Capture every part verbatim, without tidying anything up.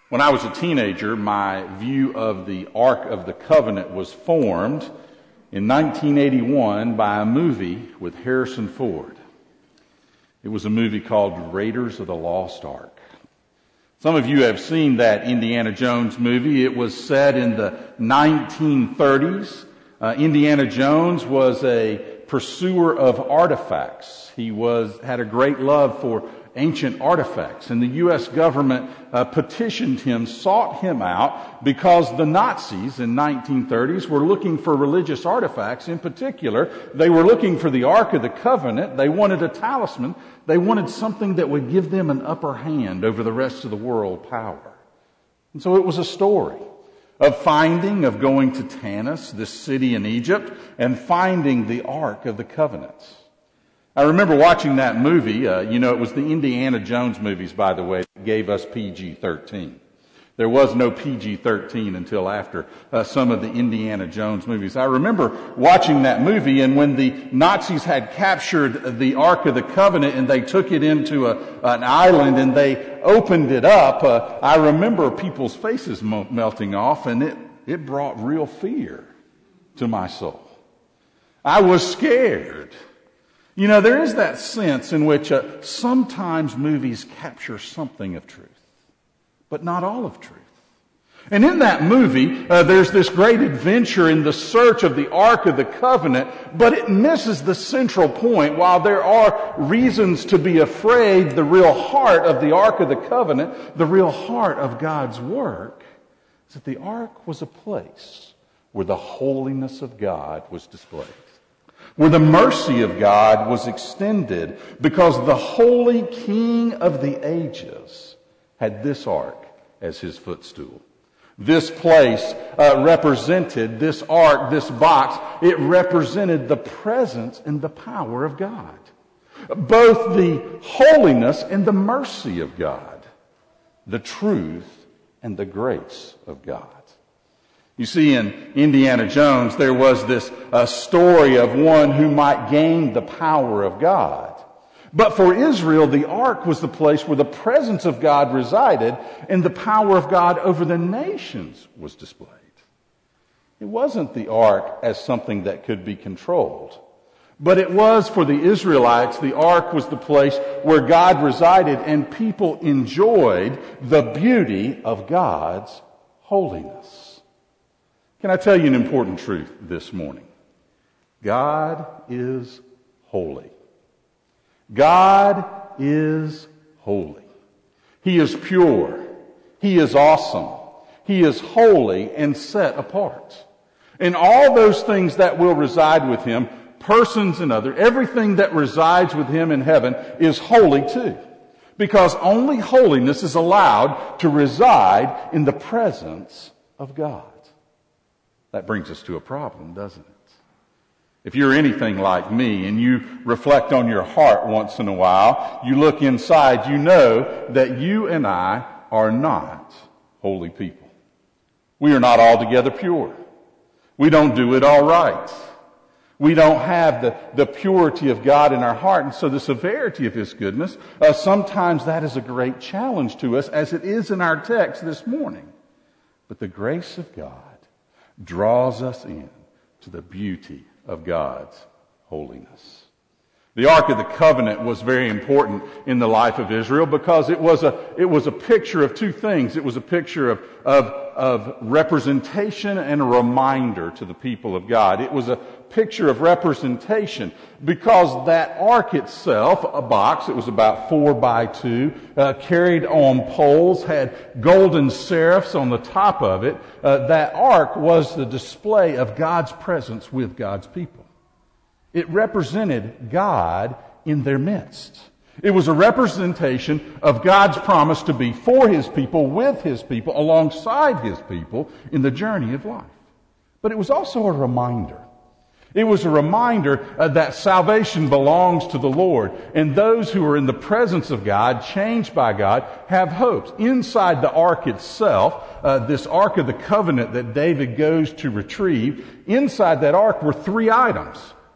When I was a teenager, my view of the Ark of the Covenant was formed in nineteen eighty-one by a movie with Harrison Ford. It was a movie called Raiders of the Lost Ark. Some of you have seen that Indiana Jones movie. It was set in the nineteen thirties. Uh, Indiana Jones was a pursuer of artifacts. He was had a great love for ancient artifacts, and the U S government uh, petitioned him, sought him out, because the Nazis in nineteen thirties were looking for religious artifacts. In particular, they were looking for the Ark of the Covenant. They wanted a talisman. They wanted something that would give them an upper hand over the rest of the world power. And so it was a story of finding, of going to Tanis, this city in Egypt, and finding the Ark of the Covenant. I remember watching that movie. Uh, you know, it was the Indiana Jones movies, by the way, that gave us P G thirteen. There was no P G thirteen until after uh, some of the Indiana Jones movies. I remember watching that movie, and when the Nazis had captured the Ark of the Covenant and they took it into a, an island and they opened it up, uh, I remember people's faces mo- melting off, and it, it brought real fear to my soul. I was scared. You know, there is that sense in which uh, sometimes movies capture something of truth, but not all of truth. And in that movie, uh, there's this great adventure in the search of the Ark of the Covenant, but it misses the central point. While there are reasons to be afraid, the real heart of the Ark of the Covenant, the real heart of God's work, is that the Ark was a place where the holiness of God was displayed, where the mercy of God was extended, because the holy King of the ages had this ark as his footstool. This place uh, represented, this ark, this box, it represented the presence and the power of God. Both the holiness and the mercy of God, the truth and the grace of God. You see, in Indiana Jones, there was this uh, story of one who might gain the power of God. But for Israel, the ark was the place where the presence of God resided and the power of God over the nations was displayed. It wasn't the ark as something that could be controlled, but it was for the Israelites, the ark was the place where God resided and people enjoyed the beauty of God's holiness. Can I tell you an important truth this morning? God is holy. God is holy. He is pure. He is awesome. He is holy and set apart. And all those things that will reside with Him, persons and other, everything that resides with Him in heaven is holy too. Because only holiness is allowed to reside in the presence of God. That brings us to a problem, doesn't it? If you're anything like me and you reflect on your heart once in a while, you look inside, you know that you and I are not holy people. We are not altogether pure. We don't do it all right. We don't have the, the purity of God in our heart, and so the severity of His goodness, uh, sometimes that is a great challenge to us, as it is in our text this morning. But the grace of God draws us in to the beauty of God's holiness. The Ark of the Covenant was very important in the life of Israel because it was a it was a picture of two things. It was a picture of of of representation and a reminder to the people of God. It was a picture of representation because that ark itself, a box, it was about four by two, uh, carried on poles, had golden seraphs on the top of it. Uh, that ark was the display of God's presence with God's people. It represented God in their midst. It was a representation of God's promise to be for His people, with His people, alongside His people in the journey of life. But it was also a reminder. It was a reminder uh, that salvation belongs to the Lord, and those who are in the presence of God, changed by God, have hopes. Inside the ark itself, uh, this Ark of the Covenant that David goes to retrieve, inside that ark were three items.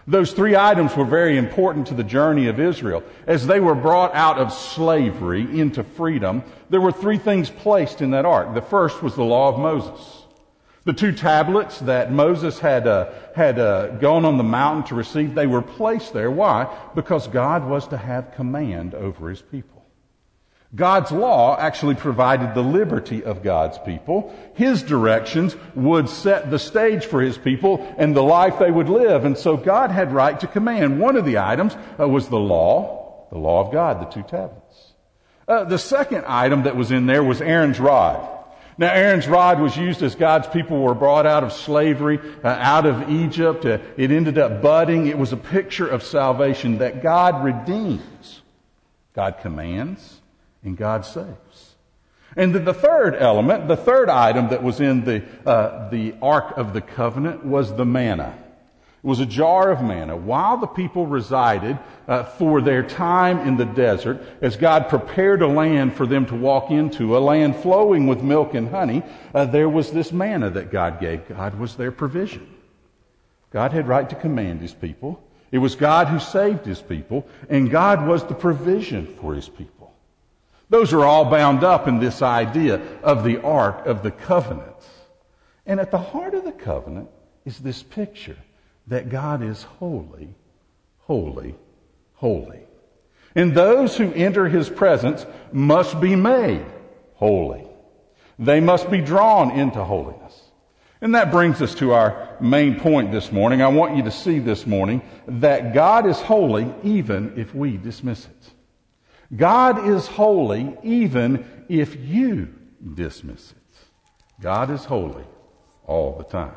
Those three items were very important to the journey of Israel. As they were brought out of slavery into freedom, there were three things placed in that ark. The first was the law of Moses. The two tablets that Moses had uh, had uh, gone on the mountain to receive, they were placed there. Why? Because God was to have command over his people. God's law actually provided the liberty of God's people. His directions would set the stage for his people and the life they would live. And so God had right to command. One of the items uh, was the law, the law of God, the two tablets. Uh, the second item that was in there was Aaron's rod. Now, Aaron's rod was used as God's people were brought out of slavery, uh, out of Egypt. Uh, it ended up budding. It was a picture of salvation that God redeems. God commands and God saves. And then the third element, the third item that was in the, uh, the Ark of the Covenant was the manna. It was a jar of manna. While the people resided uh, for their time in the desert, as God prepared a land for them to walk into, a land flowing with milk and honey, uh, there was this manna that God gave. God was their provision. God had right to command his people. It was God who saved his people, and God was the provision for his people. Those are all bound up in this idea of the Ark of the Covenant. And at the heart of the covenant is this picture that God is holy, holy, holy. And those who enter his presence must be made holy. They must be drawn into holiness. And that brings us to our main point this morning. I want you to see this morning that God is holy even if we dismiss it. God is holy even if you dismiss it. God is holy all the time.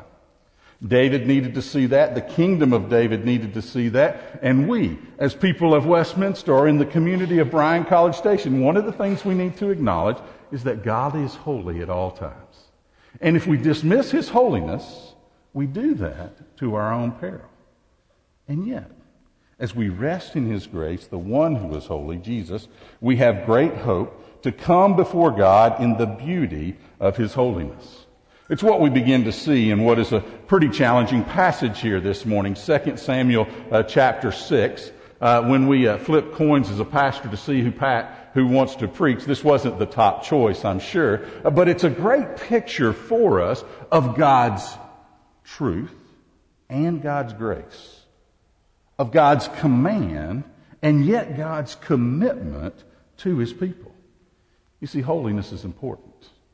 David needed to see that. The kingdom of David needed to see that. And we, as people of Westminster or in the community of Bryan College Station, one of the things we need to acknowledge is that God is holy at all times. And if we dismiss his holiness, we do that to our own peril. And yet, as we rest in his grace, the one who is holy, Jesus, we have great hope to come before God in the beauty of his holiness. It's what we begin to see in what is a pretty challenging passage here this morning, Second Samuel uh, chapter six. Uh, when we uh, flip coins as a pastor to see who Pat, who wants to preach, this wasn't the top choice, I'm sure, uh, but it's a great picture for us of God's truth and God's grace, of God's command and yet God's commitment to his people. You see, holiness is important.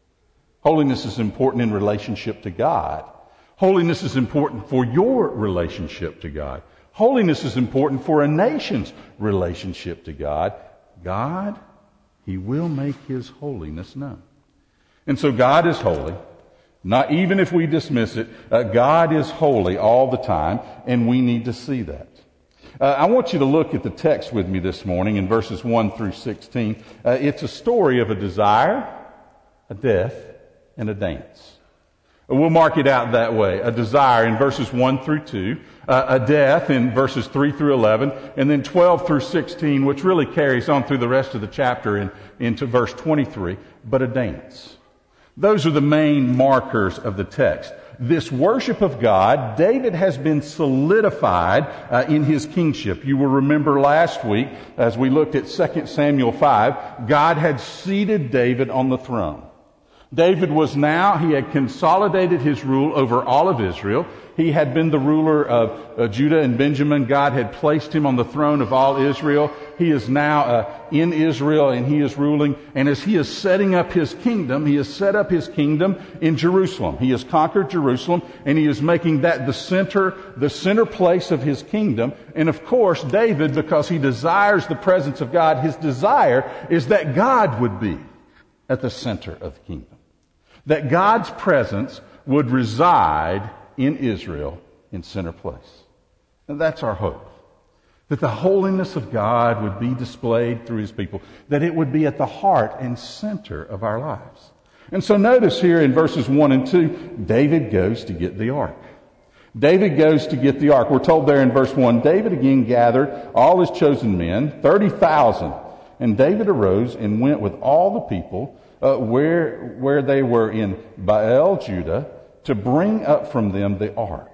Holiness is important in relationship to God. Holiness is important for your relationship to God. Holiness is important for a nation's relationship to God. God, he will make his holiness known. And so God is holy. Not even if we dismiss it, uh, God is holy all the time, and we need to see that. Uh, I want you to look at the text with me this morning in verses one through sixteen. Uh, it's a story of a desire, a death, and a dance. We'll mark it out that way. A desire in verses one through two, uh, a death in verses three through eleven, and then twelve through sixteen, which really carries on through the rest of the chapter in, into verse twenty-three, but a dance. Those are the main markers of the text. This worship of God, David has been solidified uh, in his kingship. You will remember last week, as we looked at Second Samuel five, God had seated David on the throne. David was now, he had consolidated his rule over all of Israel. He had been the ruler of uh, Judah and Benjamin. God had placed him on the throne of all Israel. He is now uh, in Israel and he is ruling. And as he is setting up his kingdom, he has set up his kingdom in Jerusalem. He has conquered Jerusalem and he is making that the center, the center place of his kingdom. And of course, David, because he desires the presence of God, his desire is that God would be at the center of the kingdom. That God's presence would reside in Israel in center place. And that's our hope. That the holiness of God would be displayed through his people. That it would be at the heart and center of our lives. And so notice here in verses one and two, David goes to get the ark. David goes to get the ark. We're told there in verse one, David again gathered all his chosen men, thirty thousand. And David arose and went with all the people Uh, where where they were in Baal, Judah, to bring up from them the ark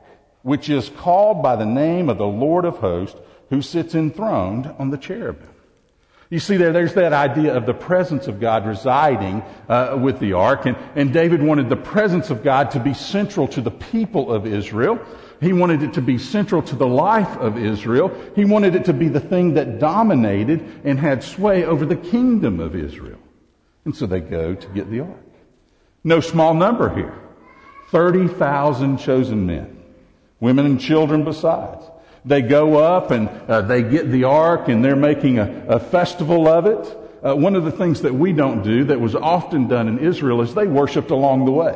which is called by the name of the Lord of hosts, who sits enthroned on the cherubim. You see there, there's that idea of the presence of God residing uh, with the ark. And, and David wanted the presence of God to be central to the people of Israel. He wanted it to be central to the life of Israel. He wanted it to be the thing that dominated and had sway over the kingdom of Israel. And so they go to get the ark. No small number here. thirty thousand chosen men. Women and children besides. They go up and uh, they get the ark, and they're making a, a festival of it. Uh, one of the things that we don't do that was often done in Israel is they worshiped along the way.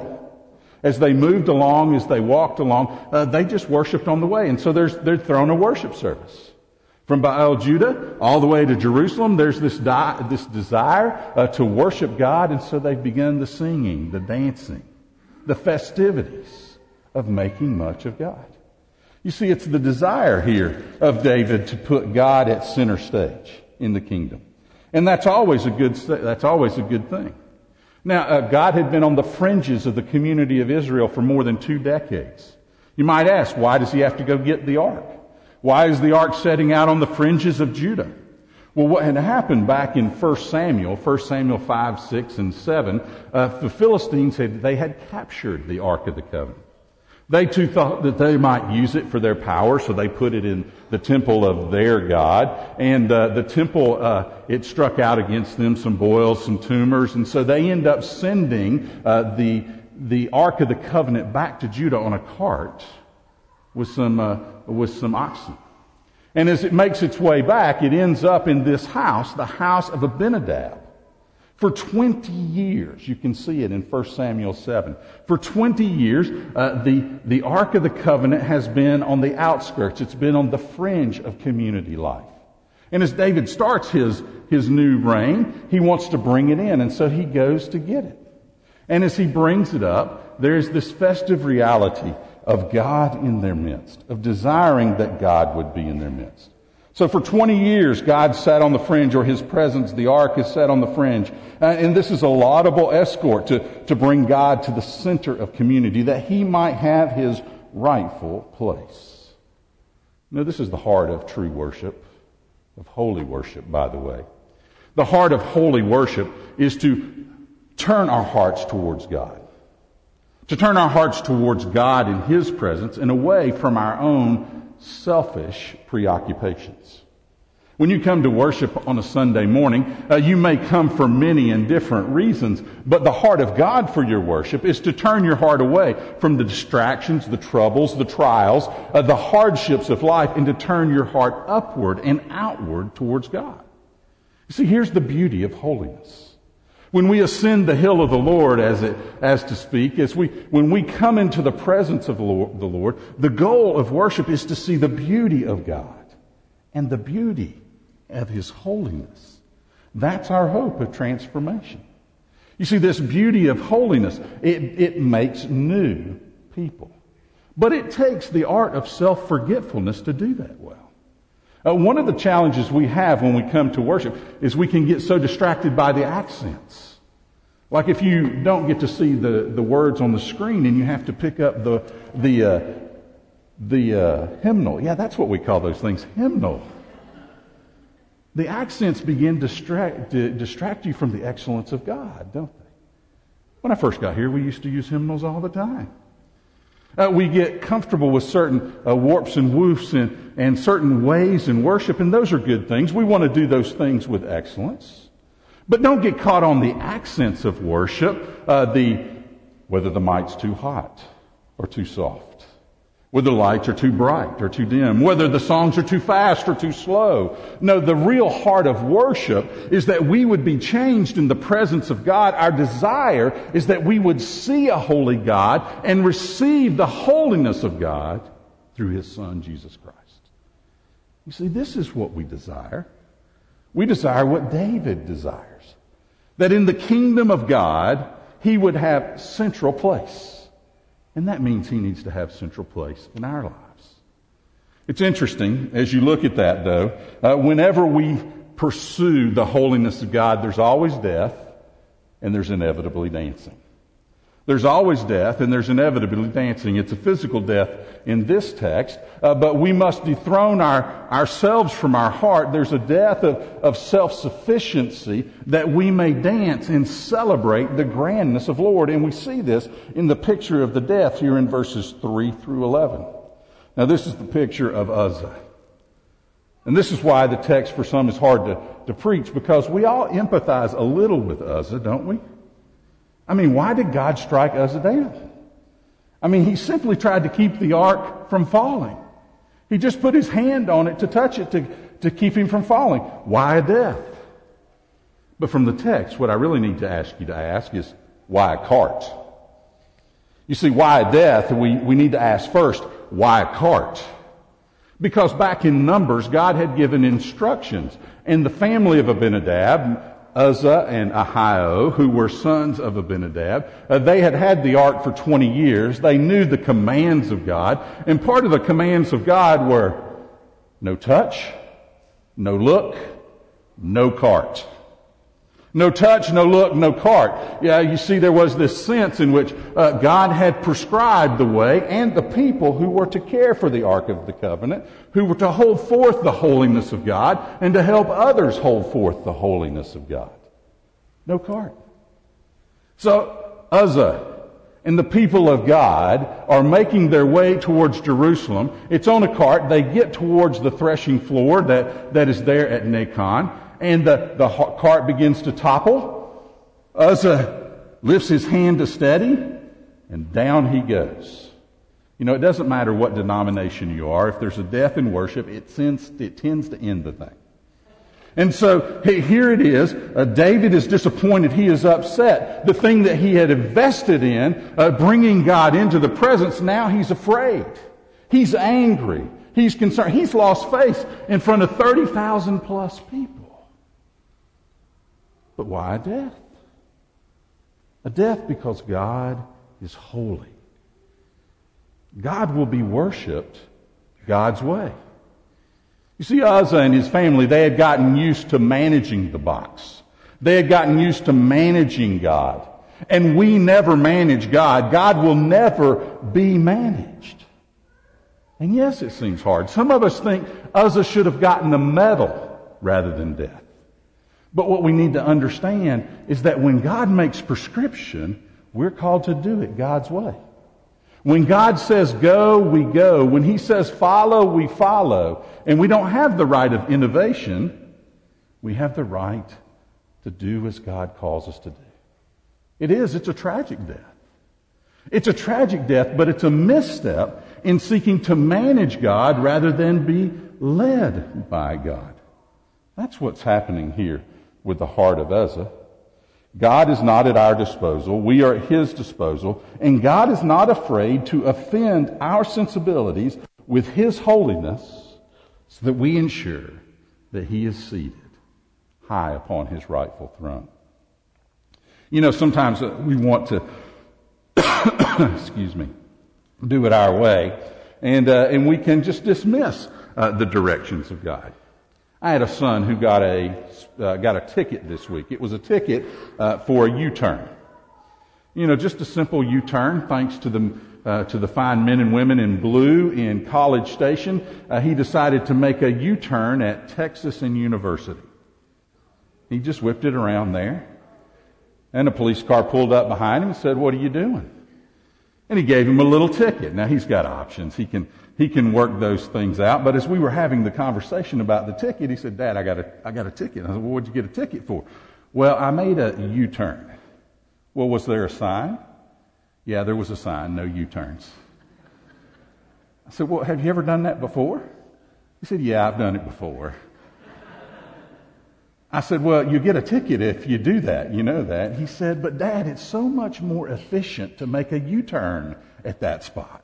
As they moved along, as they walked along, uh, they just worshiped on the way. And so there's, they're throwing a worship service. From Baal Judah all the way to Jerusalem, there's this, di- this desire uh, to worship God. And so they begin the singing, the dancing, the festivities of making much of God. You see, it's the desire here of David to put God at center stage in the kingdom. And that's always a good, that's always a good thing. Now, uh, God had been on the fringes of the community of Israel for more than two decades. You might ask, why does he have to go get the ark? Why is the ark setting out on the fringes of Judah? Well, what had happened back in First Samuel, First Samuel five, six, and seven, uh, the Philistines had, they had captured the Ark of the Covenant. They too thought that they might use it for their power, so they put it in the temple of their God. And uh, the temple, uh, it struck out against them some boils, some tumors, and so they end up sending uh, the the Ark of the Covenant back to Judah on a cart with some uh, with some oxen. And as it makes its way back, it ends up in this house, the house of Abinadab. For twenty years, you can see it in First Samuel seven. For twenty years, uh, the, the Ark of the Covenant has been on the outskirts. It's been on the fringe of community life. And as David starts his, his new reign, he wants to bring it in, and so he goes to get it. And as he brings it up, there's this festive reality of God in their midst, of desiring that God would be in their midst. So for twenty years, God sat on the fringe, or his presence, the ark, is set on the fringe. Uh, and this is a laudable escort to, to bring God to the center of community, that he might have his rightful place. Now, this is the heart of true worship, of holy worship, by the way. The heart of holy worship is to turn our hearts towards God. To turn our hearts towards God in his presence and away from our own selfish preoccupations. When you come to worship on a Sunday morning, uh, you may come for many and different reasons, but the heart of God for your worship is to turn your heart away from the distractions, the troubles, the trials, uh, the hardships of life, and to turn your heart upward and outward towards God. You see, here's the beauty of holiness. When we ascend the hill of the Lord, as it, as to speak, as we, when we come into the presence of the Lord, the Lord, the goal of worship is to see the beauty of God and the beauty of his holiness. That's our hope of transformation. You see, this beauty of holiness, it, it makes new people. But it takes the art of self-forgetfulness to do that well. Uh, one of the challenges we have when we come to worship is we can get so distracted by the accents. Like if you don't get to see the, the words on the screen and you have to pick up the the uh, the uh, hymnal. Yeah, that's what we call those things, hymnal. The accents begin to distract, to distract you from the excellence of God, don't they? When I first got here, we used to use hymnals all the time. Uh, we get comfortable with certain uh, warps and woofs and, and certain ways in worship, and those are good things. We want to do those things with excellence. But don't get caught on the accents of worship, uh, the whether the mic's too hot or too soft, whether the lights are too bright or too dim, whether the songs are too fast or too slow. No, the real heart of worship is that we would be changed in the presence of God. Our desire is that we would see a holy God and receive the holiness of God through his Son, Jesus Christ. You see, this is what we desire. We desire what David desires. That in the kingdom of God, he would have central place. And that means he needs to have central place in our lives. It's interesting, as you look at that, though, uh, whenever we pursue the holiness of God, there's always death, and there's inevitably dancing. There's always death, and there's inevitably dancing. It's a physical death in this text, uh, but we must dethrone our, ourselves from our heart. There's a death of, of self-sufficiency that we may dance and celebrate the grandness of Lord. And we see this in the picture of the death here in verses three through eleven. Now, this is the picture of Uzzah. And this is why the text for some is hard to, to preach, because we all empathize a little with Uzzah, don't we? I mean, why did God strike Uzzah down? I mean, he simply tried to keep the ark from falling. He just put his hand on it to touch it to, to keep him from falling. Why a death? But from the text, what I really need to ask you to ask is, why a cart? You see, why a death? We, we need to ask first, why a cart? Because back in Numbers, God had given instructions. And the family of Abinadab, Uzzah and Ahio, who were sons of Abinadab, uh, they had had the ark for twenty years. They knew the commands of God. And part of the commands of God were no touch, no look, no cart. No touch, no look, no cart. Yeah, you see, there was this sense in which uh, God had prescribed the way, and the people who were to care for the Ark of the Covenant, who were to hold forth the holiness of God, and to help others hold forth the holiness of God. No cart. So, Uzzah and the people of God are making their way towards Jerusalem. It's on a cart. They get towards the threshing floor that, that is there at Nacon. And the, the cart begins to topple. Uzzah lifts his hand to steady, and down he goes. You know, it doesn't matter what denomination you are. If there's a death in worship, it tends, it tends to end the thing. And so here it is. Uh, David is disappointed. He is upset. The thing that he had invested in, uh, bringing God into the presence, now he's afraid. He's angry. He's concerned. He's lost faith in front of thirty thousand plus people. But why a death? A death because God is holy. God will be worshipped God's way. You see, Uzzah and his family, they had gotten used to managing the box. They had gotten used to managing God. And we never manage God. God will never be managed. And yes, it seems hard. Some of us think Uzzah should have gotten a medal rather than death. But what we need to understand is that when God makes prescription, we're called to do it God's way. When God says go, we go. When He says follow, we follow. And we don't have the right of innovation. We have the right to do as God calls us to do. It is. It's a tragic death. It's a tragic death, but it's a misstep in seeking to manage God rather than be led by God. That's what's happening here with the heart of Uzzah. God is not at our disposal. We are at His disposal. And God is not afraid to offend our sensibilities with His holiness so that we ensure that He is seated high upon His rightful throne. You know, sometimes we want to, excuse me, do it our way, and uh, and we can just dismiss uh, the directions of God. I had a son who got a uh, got a ticket this week. It was a ticket uh, for a U-turn. You know, just a simple U-turn. Thanks to the uh, to the fine men and women in blue in College Station, uh, he decided to make a U-turn at Texas and University. He just whipped it around there, and a police car pulled up behind him and said, "What are you doing?" And he gave him a little ticket. Now he's got options. He can he can work those things out. But as we were having the conversation about the ticket, he said, "Dad, I got a I got a ticket." I said, "Well, what'd you get a ticket for?" "Well, I made a U-turn." "Well, was there a sign?" "Yeah, there was a sign, no U-turns." I said, "Well, have you ever done that before?" He said, "Yeah, I've done it before." I said, "Well, you get a ticket if you do that. You know that." He said, "But Dad, it's so much more efficient to make a U-turn at that spot."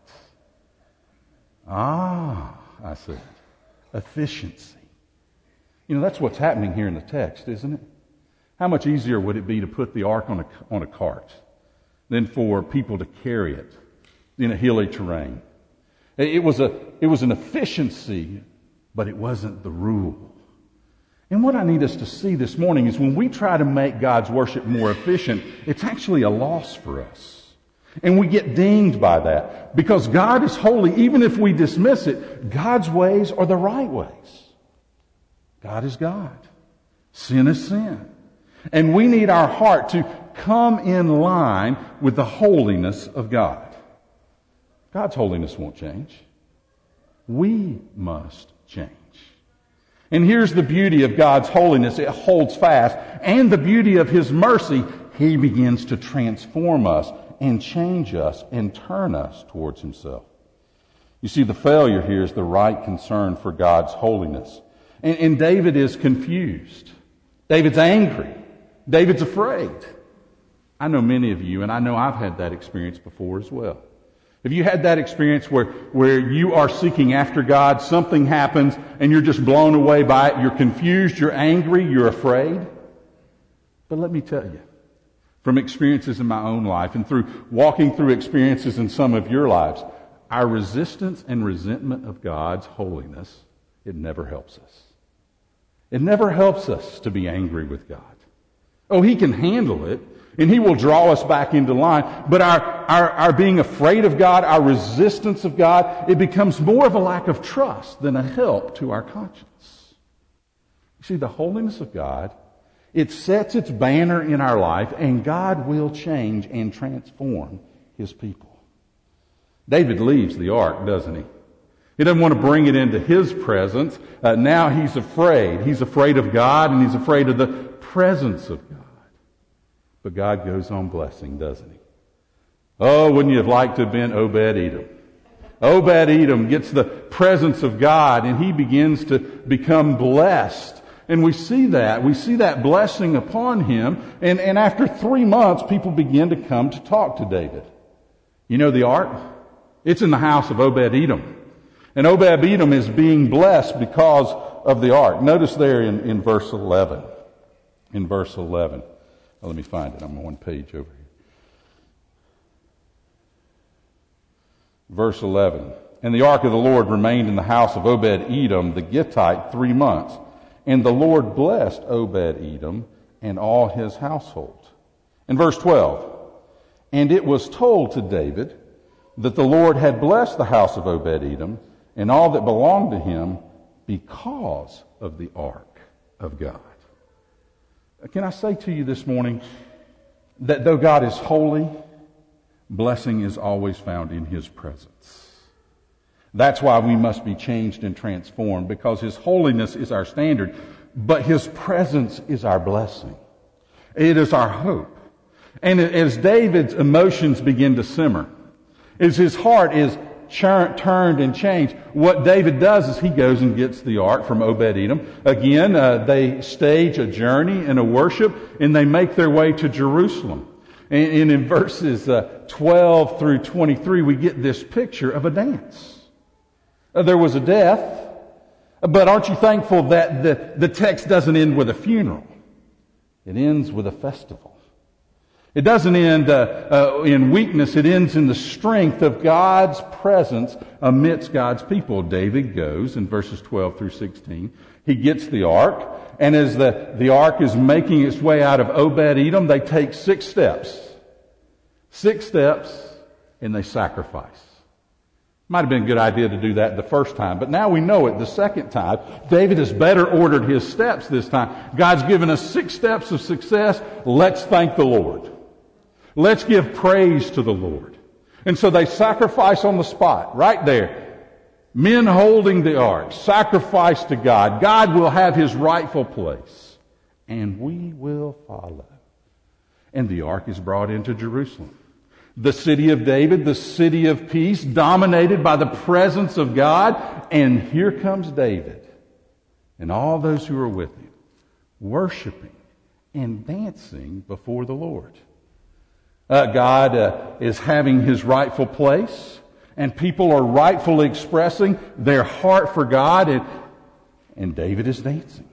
"Ah," I said, "efficiency." You know, that's what's happening here in the text, isn't it? How much easier would it be to put the ark on a, on a cart than for people to carry it in a hilly terrain? It was a, it was an efficiency, but it wasn't the rule. And what I need us to see this morning is when we try to make God's worship more efficient, it's actually a loss for us. And we get dinged by that. Because God is holy, even if we dismiss it, God's ways are the right ways. God is God. Sin is sin. And we need our heart to come in line with the holiness of God. God's holiness won't change. We must change. And here's the beauty of God's holiness. It holds fast. And the beauty of His mercy, He begins to transform us and change us and turn us towards Himself. You see, the failure here is the right concern for God's holiness. And, and David is confused. David's angry. David's afraid. I know many of you, and I know I've had that experience before as well. Have you had that experience where, where you are seeking after God, something happens, and you're just blown away by it? You're confused, you're angry, you're afraid? But let me tell you, from experiences in my own life and through walking through experiences in some of your lives, our resistance and resentment of God's holiness, it never helps us. It never helps us to be angry with God. Oh, He can handle it, and He will draw us back into line. But our, our, our being afraid of God, our resistance of God, it becomes more of a lack of trust than a help to our conscience. You see, the holiness of God, it sets its banner in our life, and God will change and transform His people. David leaves the ark, doesn't he? He doesn't want to bring it into his presence. Uh, now he's afraid. He's afraid of God, and he's afraid of the presence of God. But God goes on blessing, doesn't He? Oh, wouldn't you have liked to have been Obed-Edom? Obed-Edom gets the presence of God, and he begins to become blessed. And we see that. We see that blessing upon him. And, and after three months, people begin to come to talk to David. You know the ark? It's in the house of Obed-Edom. And Obed-Edom is being blessed because of the ark. Notice there in, in verse eleven. In verse eleven. Well, let me find it. I'm on one page over here. Verse eleven. And the ark of the Lord remained in the house of Obed-Edom the Gittite three months. And the Lord blessed Obed-Edom and all his household. In verse twelve. And it was told to David that the Lord had blessed the house of Obed-Edom and all that belonged to him because of the ark of God. Can I say to you this morning that though God is holy, blessing is always found in His presence. That's why we must be changed and transformed, because His holiness is our standard, but His presence is our blessing. It is our hope. And as David's emotions begin to simmer, as his heart is churned, turned and changed, what David does is he goes and gets the ark from Obed-Edom. Again, uh, they stage a journey and a worship, and they make their way to Jerusalem. And, and in verses uh, twelve through twenty-three, we get this picture of a dance. Uh, there was a death, but aren't you thankful that the, the text doesn't end with a funeral? It ends with a festival. It doesn't end uh, uh, in weakness. It ends in the strength of God's presence amidst God's people. David goes in verses twelve through sixteen. He gets the ark, and as the, the ark is making its way out of Obed-Edom, they take six steps. Six steps, and they sacrifice. Might have been a good idea to do that the first time, but now we know it the second time. David has better ordered his steps this time. God's given us six steps of success. Let's thank the Lord. Let's give praise to the Lord. And so they sacrifice on the spot, right there. Men holding the ark, sacrifice to God. God will have His rightful place, and we will follow. And the ark is brought into Jerusalem. The city of David, the city of peace, dominated by the presence of God. And here comes David and all those who are with him, worshiping and dancing before the Lord. Uh, God uh, is having His rightful place, and people are rightfully expressing their heart for God, and, and David is dancing.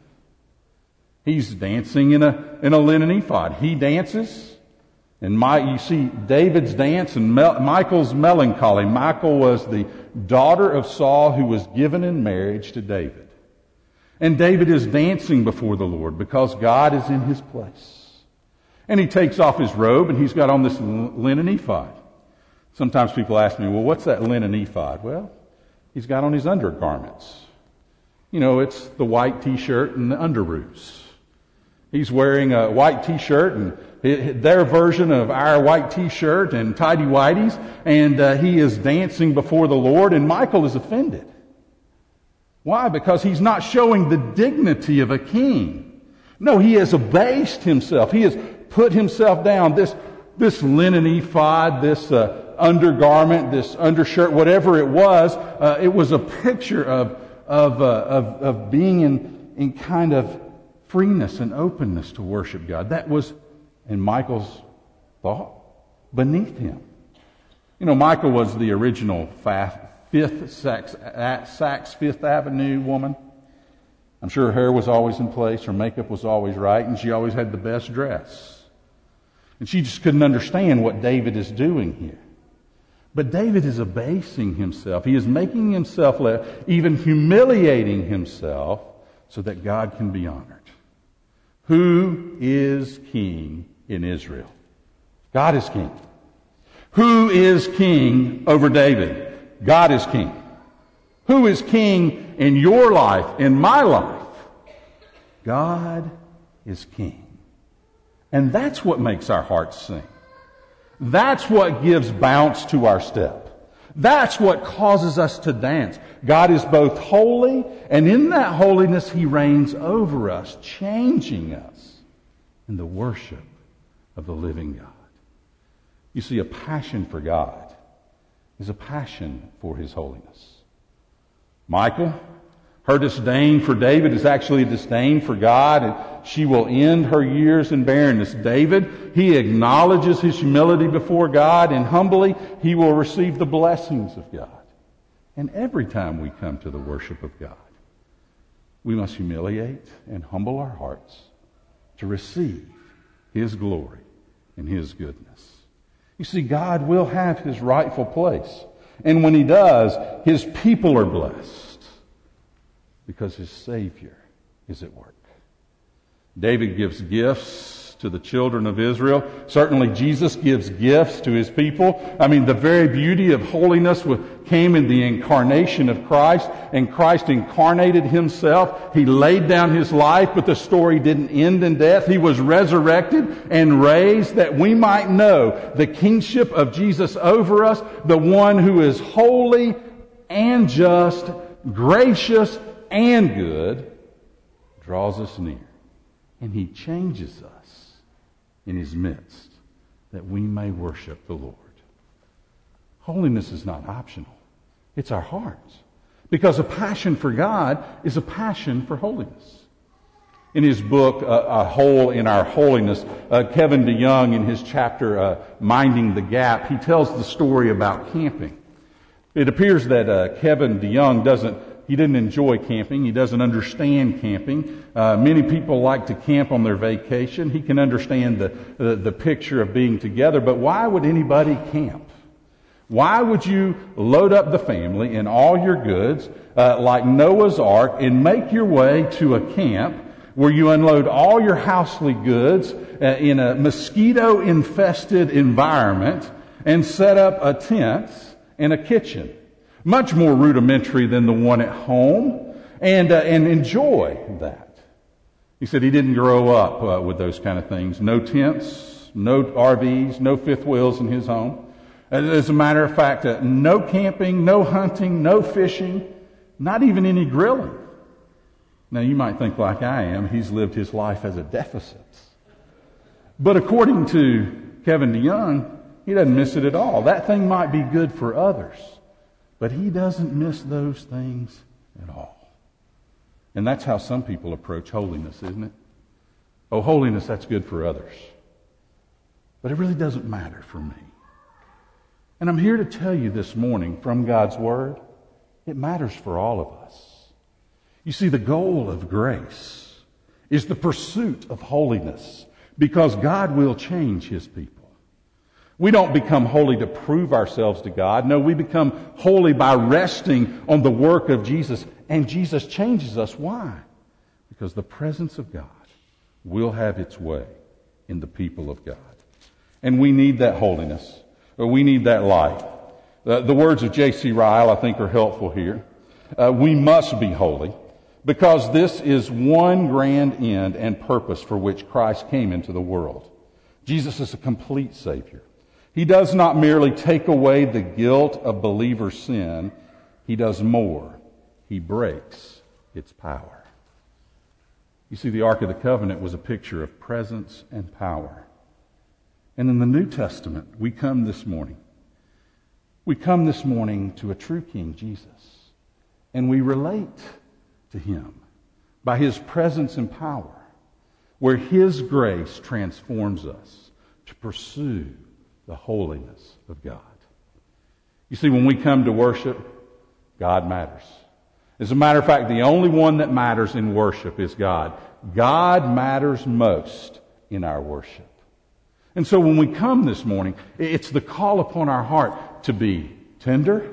He's dancing in a in a linen ephod. He dances, and my, you see David's dance and Mel, Michal's melancholy. Michal was the daughter of Saul who was given in marriage to David. And David is dancing before the Lord because God is in His place. And he takes off his robe, and he's got on this linen ephod. Sometimes people ask me, well, what's that linen ephod? Well, he's got on his undergarments. You know, it's the white t-shirt and the underoos. He's wearing a white t-shirt and their version of our white t-shirt and tighty-whities, and uh, he is dancing before the Lord, and Michal is offended. Why? Because he's not showing the dignity of a king. No, he has abased himself. He has put himself down. This, this linen ephod, this uh, undergarment, this undershirt, whatever it was, uh, it was a picture of of, uh, of, of being in, in kind of freeness and openness to worship God. That was, in Michal's thought, beneath him. You know, Michal was the original Fifth Saks, Saks Fifth Avenue woman. I'm sure her hair was always in place, her makeup was always right, and she always had the best dress. And she just couldn't understand what David is doing here. But David is abasing himself. He is making himself, even humiliating himself, so that God can be honored. Who is king in Israel? God is king. Who is king over David? God is king. Who is king in your life, in my life? God is king. And that's what makes our hearts sing. That's what gives bounce to our step. That's what causes us to dance. God is both holy, and in that holiness He reigns over us, changing us in the worship of the living God. You see, a passion for God is a passion for His holiness. Michal, her disdain for David is actually a disdain for God, and she will end her years in barrenness. David, he acknowledges his humility before God, and humbly he will receive the blessings of God. And every time we come to the worship of God, we must humiliate and humble our hearts to receive His glory and His goodness. You see, God will have His rightful place. And when He does, His people are blessed because His Savior is at work. David gives gifts to the children of Israel. Certainly Jesus gives gifts to His people. I mean, the very beauty of holiness came in the incarnation of Christ, and Christ incarnated Himself. He laid down His life, but the story didn't end in death. He was resurrected and raised that we might know the kingship of Jesus over us, the one who is holy and just, gracious and good, draws us near. And He changes us in His midst that we may worship the Lord. Holiness is not optional. It's our hearts. Because a passion for God is a passion for holiness. In his book, uh, A Hole in Our Holiness, uh, Kevin DeYoung, in his chapter, uh, Minding the Gap, he tells the story about camping. It appears that uh, Kevin DeYoung doesn't He didn't enjoy camping. He doesn't understand camping. Uh, many people like to camp on their vacation. He can understand the, the, the picture of being together, but why would anybody camp? Why would you load up the family and all your goods uh, like Noah's Ark and make your way to a camp where you unload all your housely goods uh, in a mosquito-infested environment and set up a tent and a kitchen? Much more rudimentary than the one at home, and uh, and enjoy that. He said he didn't grow up uh, with those kind of things. No tents, no R Vs, no fifth wheels in his home. As a matter of fact, uh, no camping, no hunting, no fishing, not even any grilling. Now you might think like I am, he's lived his life as a deficit. But according to Kevin DeYoung, he doesn't miss it at all. That thing might be good for others, but he doesn't miss those things at all. And that's how some people approach holiness, isn't it? Oh, holiness, that's good for others. But it really doesn't matter for me. And I'm here to tell you this morning from God's Word, it matters for all of us. You see, the goal of grace is the pursuit of holiness because God will change His people. We don't become holy to prove ourselves to God. No, we become holy by resting on the work of Jesus. And Jesus changes us. Why? Because the presence of God will have its way in the people of God. And we need that holiness. But we need that light. Uh, the words of J C Ryle, I think, are helpful here. Uh, we must be holy because this is one grand end and purpose for which Christ came into the world. Jesus is a complete Savior. He does not merely take away the guilt of believer sin. He does more. He breaks its power. You see, the Ark of the Covenant was a picture of presence and power. And in the New Testament, we come this morning. We come this morning to a true King, Jesus. And we relate to Him by His presence and power, where His grace transforms us to pursue the holiness of God. You see, when we come to worship, God matters. As a matter of fact, the only one that matters in worship is God. God matters most in our worship. And so when we come this morning, it's the call upon our heart to be tender,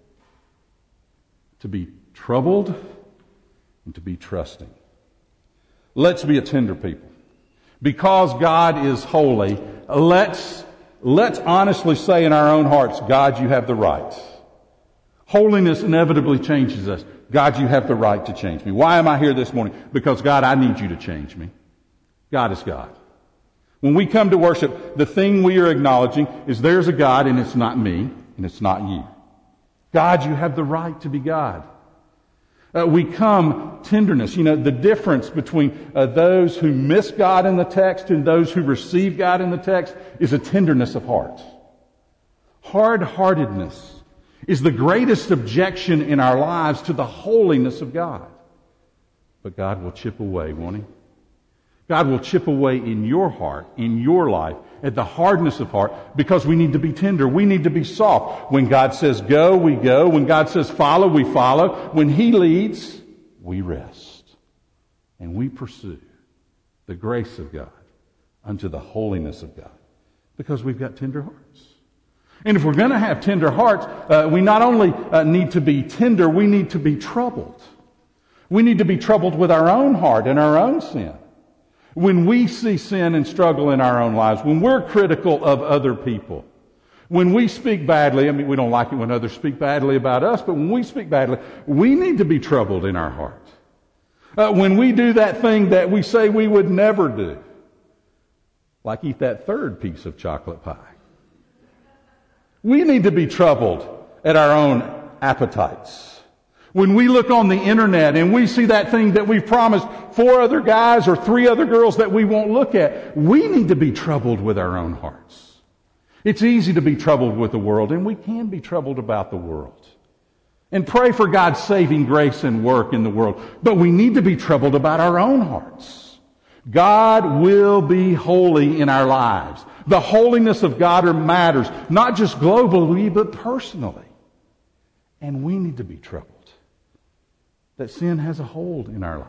to be troubled, and to be trusting. Let's be a tender people. Because God is holy, let's, let's honestly say in our own hearts, God, you have the right. Holiness inevitably changes us. God, you have the right to change me. Why am I here this morning? Because, God, I need you to change me. God is God. When we come to worship, the thing we are acknowledging is there's a God and it's not me and it's not you. God, you have the right to be God. Uh, we come tenderness. You know, the difference between uh, those who miss God in the text and those who receive God in the text is a tenderness of heart. Hard-heartedness is the greatest objection in our lives to the holiness of God. But God will chip away, won't He? God will chip away in your heart, in your life, at the hardness of heart, because we need to be tender. We need to be soft. When God says go, we go. When God says follow, we follow. When He leads, we rest. And we pursue the grace of God unto the holiness of God, because we've got tender hearts. And if we're going to have tender hearts, uh, we not only uh, need to be tender, we need to be troubled. We need to be troubled with our own heart and our own sin. When we see sin and struggle in our own lives, when we're critical of other people, when we speak badly, I mean, we don't like it when others speak badly about us, but when we speak badly, we need to be troubled in our heart. Uh, when we do that thing that we say we would never do, like eat that third piece of chocolate pie, we need to be troubled at our own appetites. When we look on the internet and we see that thing that we've promised four other guys or three other girls that we won't look at, we need to be troubled with our own hearts. It's easy to be troubled with the world, and we can be troubled about the world. And pray for God's saving grace and work in the world. But we need to be troubled about our own hearts. God will be holy in our lives. The holiness of God matters, not just globally, but personally. And we need to be troubled that sin has a hold in our life.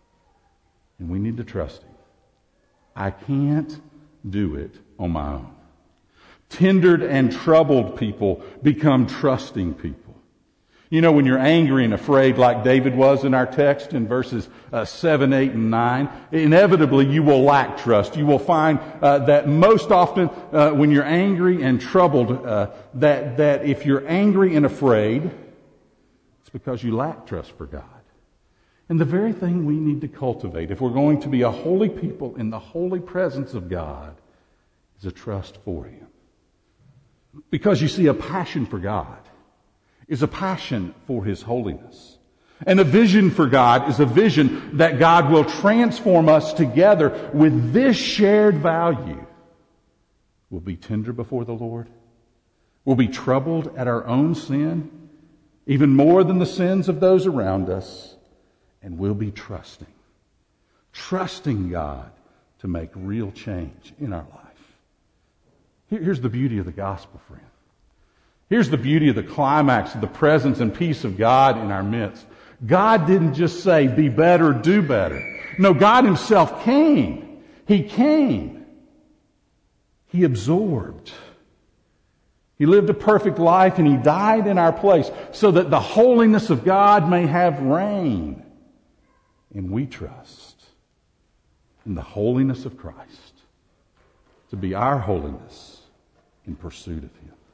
And we need to trust Him. I can't do it on my own. Tendered and troubled people become trusting people. You know, when you're angry and afraid like David was in our text in verses uh, seven, eight, and nine, inevitably you will lack trust. You will find uh, that most often uh, when you're angry and troubled, uh, that, that if you're angry and afraid, it's because you lack trust for God. And the very thing we need to cultivate, if we're going to be a holy people in the holy presence of God, is a trust for Him. Because you see, a passion for God is a passion for His holiness. And a vision for God is a vision that God will transform us together with this shared value. We'll be tender before the Lord. We'll be troubled at our own sin, even more than the sins of those around us. And we'll be trusting. Trusting God to make real change in our life. Here's the beauty of the gospel, friend. Here's the beauty of the climax of the presence and peace of God in our midst. God didn't just say, be better, do better. No, God Himself came. He came. He absorbed. He lived a perfect life and He died in our place so that the holiness of God may have reign. And we trust in the holiness of Christ to be our holiness in pursuit of Him.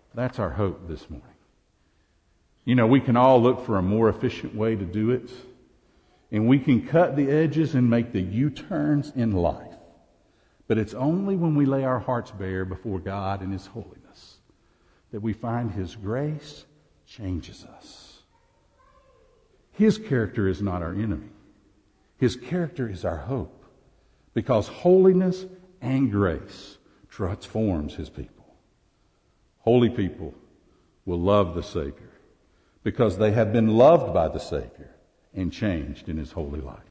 That's our hope this morning. You know, we can all look for a more efficient way to do it, and we can cut the edges and make the U-turns in life. But it's only when we lay our hearts bare before God and His holiness that we find His grace changes us. His character is not our enemy. His character is our hope, because holiness and grace transforms His people. Holy people will love the Savior because they have been loved by the Savior and changed in His holy life.